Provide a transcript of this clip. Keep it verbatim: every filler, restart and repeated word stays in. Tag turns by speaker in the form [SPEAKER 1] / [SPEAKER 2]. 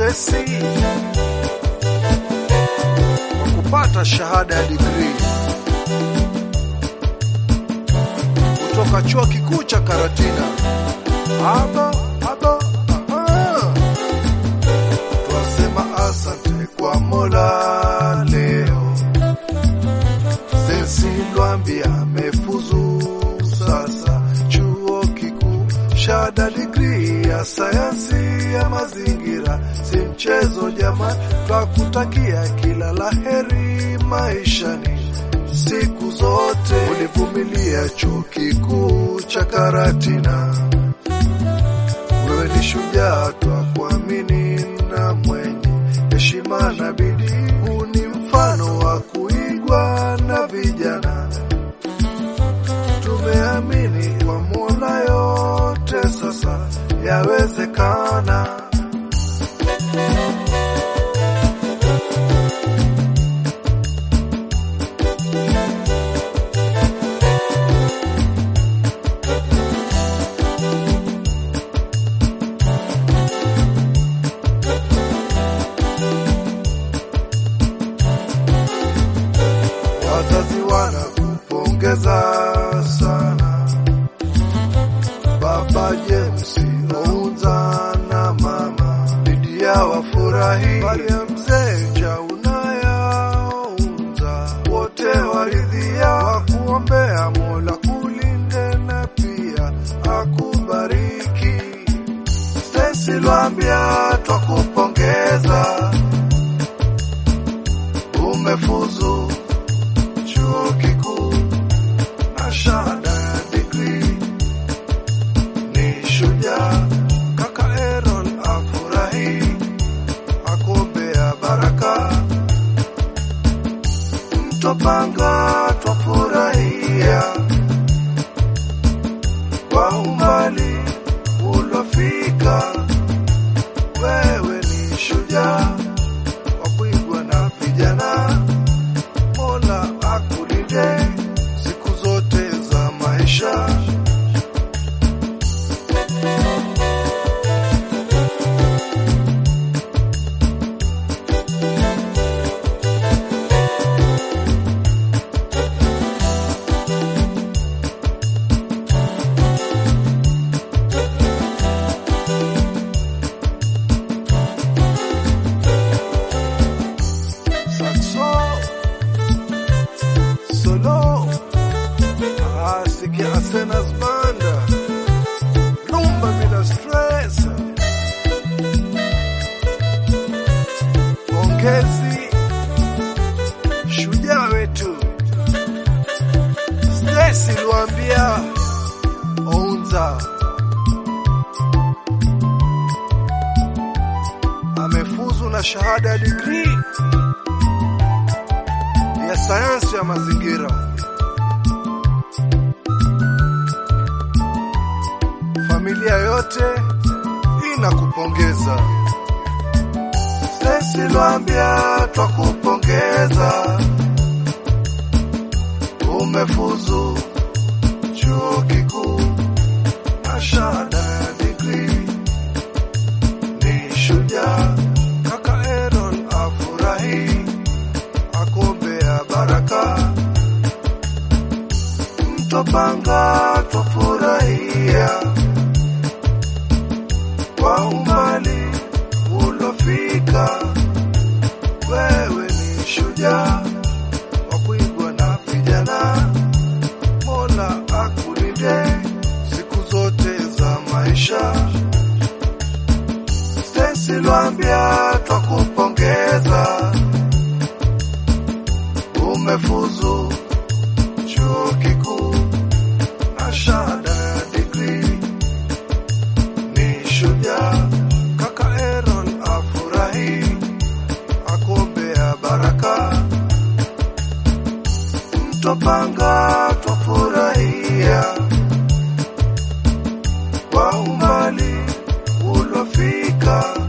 [SPEAKER 1] wepesi wa kupata shahada ya degree kutoka chuo kikuu cha Karatina. Aba, aba, aha. Twasema asante kwa Mola leo. Sesi Lwambia amefuzu sasa chuo kikuu, shahada degree ya sayansi ya mazingira. Si mchezo jamani, twakutakia kila laheri maishani. Siku zote ulivumilia chuo kikuu cha Karatina. Wewe ni shujaa, twakuamini na mwenye heshima na bidii. Huu ni mfano wa kuigwa na vijana. Tumeamini kwa Mola yote sasa yawezekana. Wazazi wanakupongeza sana, Baba James Ounza na Mama Lydia wafurahi. Maria mzee Jaunaya Ounza wote waridhia, wakuombea Mola kulinde na pia akubariki. Sesi Lwambia twakupongeza, umefuzu chuo kikuu na shahada ya degree. Ni shujaa, kaka Aaron afurahi, akuombea baraka. Mtopanga twafurahia kwa umbali ulofika. Wewe ni shujaa wa kuigwa na vijana. Mola akulinde siku zote za maisha. Solo asikia Asena's banda rumba bila stress. Pongezi shujaa wetu Sesi Lwambia Ounza, amefuzu na shahada ya degree ya sayansi ya mazingira. Familia yote inakupongeza. Sesi Lwambia twakupongeza, umefuzu chuo kikuu na shahada ya degree. Ni shujaa, kaka Aaron afurahi, akuombea baraka. Mtopanga twafurahia kwa umbali ulofika. Wewe ni shujaa wa kuigwa na vijana. Mola akulinde siku zote za maisha. Sesi Lwambia twakupongeza, umefuzu chuo kikuu na shahada ya degree. Ni shujaa, kaka Aaron afurahi, akuombea baraka. Mtopanga twafurahia kwa umbali ulofika.